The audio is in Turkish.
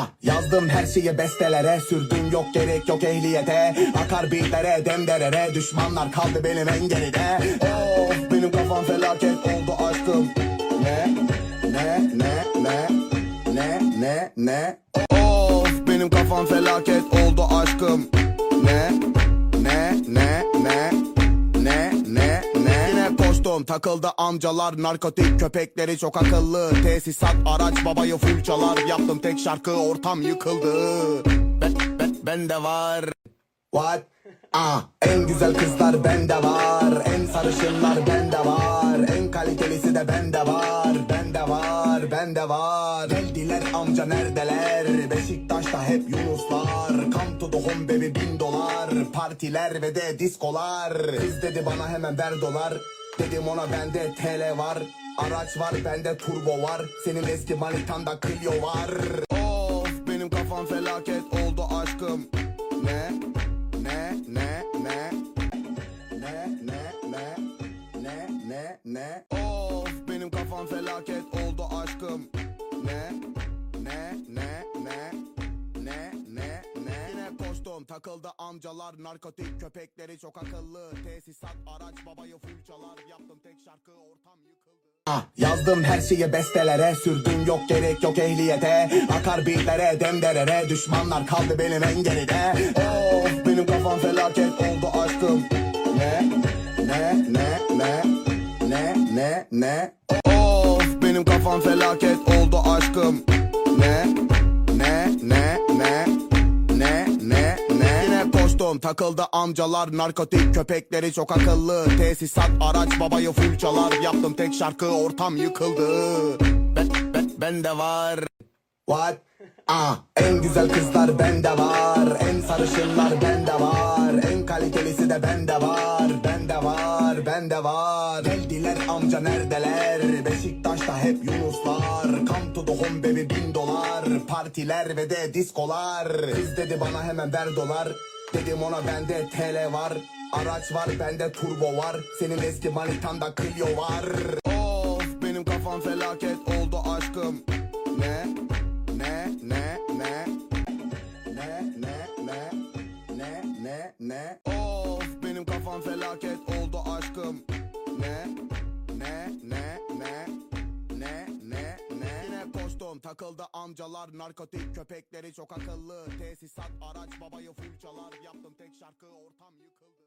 Yazdım her şeyi bestelere, sürdüm yok gerek yok ehliyete. Akar beatlere, demderere, düşmanlar kaldı benim en geride. Of benim kafam felaket oldu aşkım. Ne? Of benim kafam felaket oldu aşkım. Ne? Yine koştum takıldı amcalar, narkotik köpekleri çok akıllı. Tesisat araç babayı full çalar, yaptım tek şarkı ortam yıkıldı. Ben de var. What? En güzel kızlar bende var, en sarışınlar bende var, en kalitelisi de bende var. Bende var. Geldiler amca neredeler? Beşiktaş'ta hep Yunuslar. Come to the home baby $1000. Partiler ve de diskolar. Kız dedi bana hemen ver dolar. Dedim ona bende TL var. Araç var bende turbo var. Senin eski manitanda Clio var. Of benim kafam felaket oldu aşkım. Ne? Of benim kafam felaket oldu aşkım. Yine koştum takıldı amcalar, narkotik köpekleri çok akıllı. Tesisat araç babayı full çalar, yaptım tek şarkı ortam yıkıldı. Yazdım her şeyi bestelere, sürdüm yok gerek yok ehliyete. Akar beatlere, demderere, düşmanlar kaldı benim en geride. Of benim kafam felaket oldu aşkım. Of benim kafam felaket oldu aşkım. Yine koştum takıldı amcalar, narkotik köpekleri çok akıllı. Tesisat araç babayı full çalar, yaptım tek şarkı ortam yıkıldı. Ben de var. What? En güzel kızlar bende var, en sarışınlar bende var, en kalitelisi de bende var. Bende var. Geldiler amca neredeler? Beşiktaş'ta hep Yunuslar. Come to the home baby $1000. Partiler ve de diskolar. Kız dedi bana hemen ver dolar. Dedim ona bende TL var. Araç var bende turbo var. Senin eski manitanda Clio var. Of benim kafam felaket oldu aşkım. Of benim kafam felaket oldu aşkım. Yine koştum takıldı amcalar, narkotik köpekleri çok akıllı. Tesisat araç babayı full çalar, yaptım tek şarkı ortam yıkıldı.